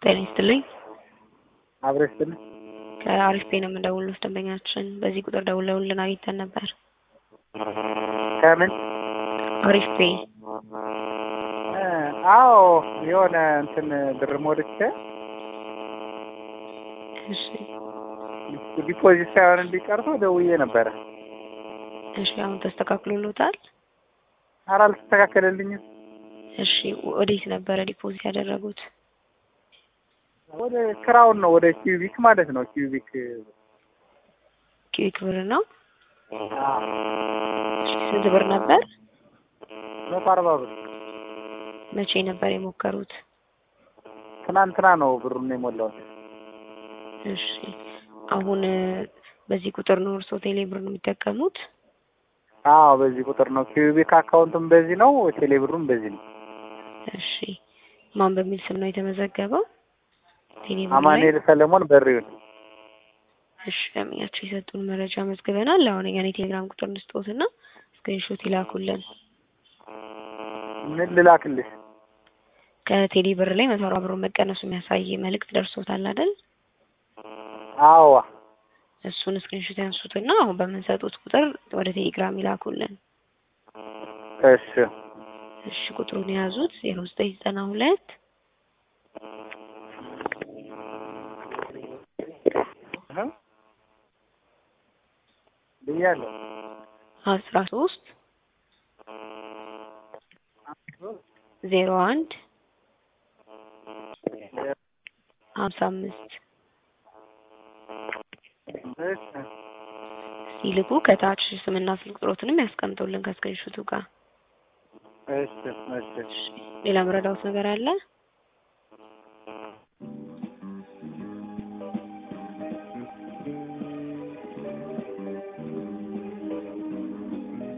ጤና ይስጥልኝ። አብረስትን ከአሪፍ ፔ ነው የምደውልልዎት ደንበኛችን በዚህ ቁጥር ደውለውልን አግኝተን ነበር። ከምን አሪፍ ፔ አዎ የሆነ እንትን ብር ሞልቼ እሺ ዲፖዚት ሳይሆን እንዲቀርተው ደውዬ ነበረ። እሺ አሁን ተስተካክሎልዎታል? ኧረ አልተስተካከለልኝም። እሺ ወዴት ነበረ ዲፖዚት ያደረጉት? ወደ ክራውን ነው፣ ወደ ኪዩቢክ ማለት ነው። ኪዩቢክ ብር ነው። ስንት ብር ነበር? 140 ብር። መቼ ነበር የሞከሩት? ትናንትና ነው ብሩን የሞላሁት። እሺ አሁን በዚህ ቁጥር ነው እርስዎ ቴሌ ብር ነው የሚጠቀሙት? አዎ በዚህ ቁጥር ነው። ኪዩቢክ አካውንቱም በዚህ ነው፣ ቴሌ ብሩም በዚህ ነው። እሺ ማን በሚል ስም ነው የተመዘገበው? አማኑኤል ሰለሞን በሪውን። እሺ ለምኛቸው የሰጡን መረጃ መዝግበናል። አሁን የኔ ቴሌግራም ቁጥር እንስጥዎትና ስክሪንሾት ይላኩልን። ምን ልላክልሽ? ከቴሌ ብር ላይ 140 ብር መቀነሱ የሚያሳይ መልእክት ደርሶታል አይደል? አዎ እሱን ስክሪንሾት ያንሱትና አሁን በምንሰጡት ቁጥር ወደ ቴሌግራም ይላኩልን። እሺ እሺ ቁጥሩን የያዙት 0992 ብያለሁ 13 01 55 ሲልኩ ከታች ስምና ስልክ ቁጥሮትንም ያስቀምጡልን ከስክሪንሾቱ ጋር። እሺ ሌላ መረዳት ነገር አለ?